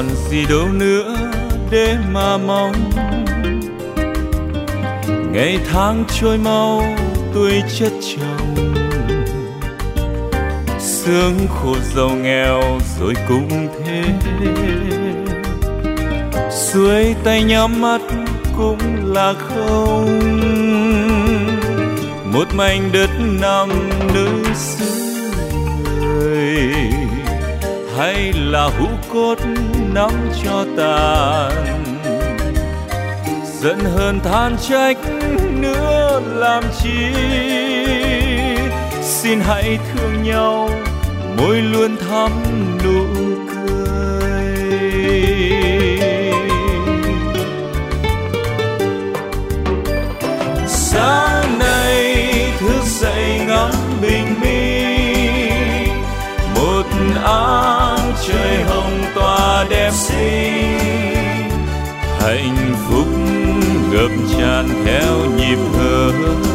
gì đâu nữa để mà mong. Ngày tháng trôi mau tuổi chất chồng, sướng khổ giàu nghèo rồi cũng thế. Xuôi tay nhắm mắt cũng là không, một mảnh đất nằm nơi xứ người, hay là hũ cốt nắm cho tàn. Giận hờn than trách nữa làm chi, xin hãy thương nhau môi luôn thắm nụ cười. Sáng nay thức dậy ngắm bình minh, một áng trời hồng tỏa đẹp xinh. Hạnh phúc ngập tràn theo nhịp thở,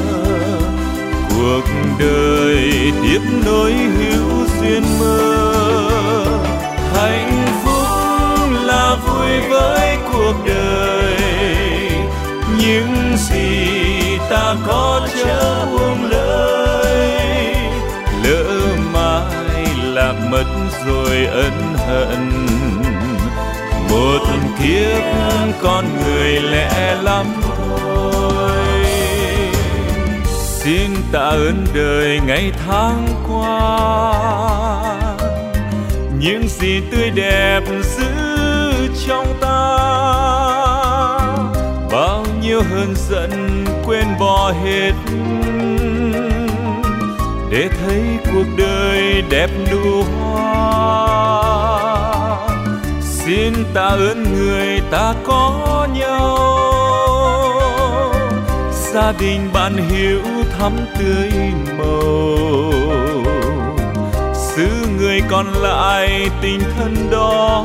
cuộc đời tiếp nối hữu duyên mơ. Hạnh phúc là vui với cuộc đời, những gì ta có chớ buông lời. Lỡ mai lạc mất rồi ân hận, một kiếp con người lẽ lắm thôi. Xin tạ ơn đời ngày tháng qua, những gì tươi đẹp giữ trong ta. Bao nhiêu hờn giận quên bỏ hết, để thấy cuộc đời đẹp nụ hoa. Xin tạ ơn người ta có nhau, gia đình bạn hiếu thắm tươi màu. Xứ người còn lại tình thân đó,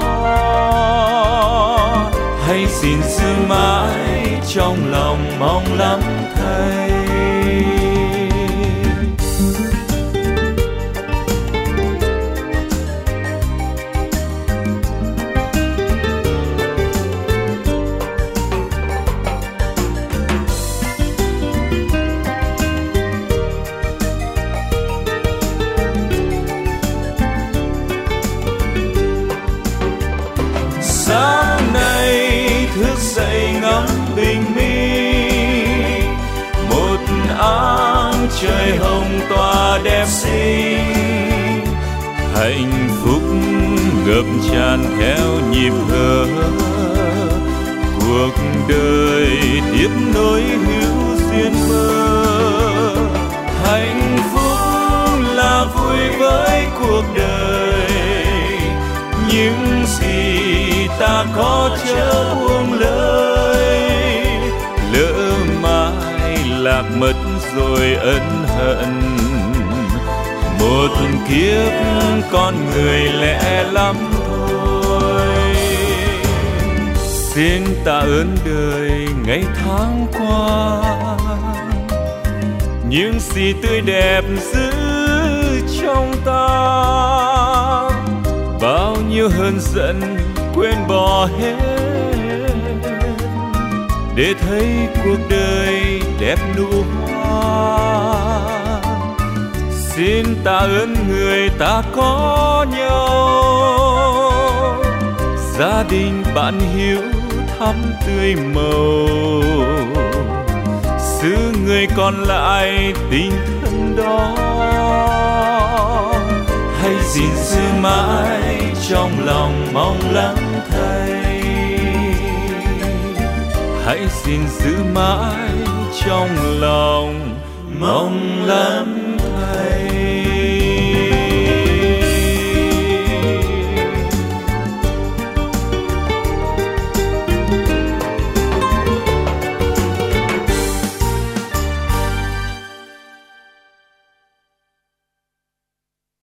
hãy gìn giữ mãi trong lòng mong lắm thay. Sáng nay thức dậy ngắm bình minh, một áng trời hồng tỏa đẹp xinh. Hạnh phúc ngập tràn theo nhịp thở, cuộc đời tiếp nối hữu duyên mơ. Hạnh phúc là vui với cuộc đời, những gì ta có chớ buông lời. Lỡ mai lạc mất rồi ân hận, một kiếp con người lẽ lắm thôi. Xin tạ ơn đời ngày tháng qua, những gì tươi đẹp giữ trong ta. Bao nhiêu hờn giận quên bỏ hết, để thấy cuộc đời đẹp nụ hoa. Xin tạ ơn người ta có nhau, gia đình bạn hiếu thắm tươi màu. Xứ người còn lại tình thân đó, hãy gìn giữ mãi trong lòng mong lắng thay. Hãy gìn giữ mãi trong lòng mong lắng thay.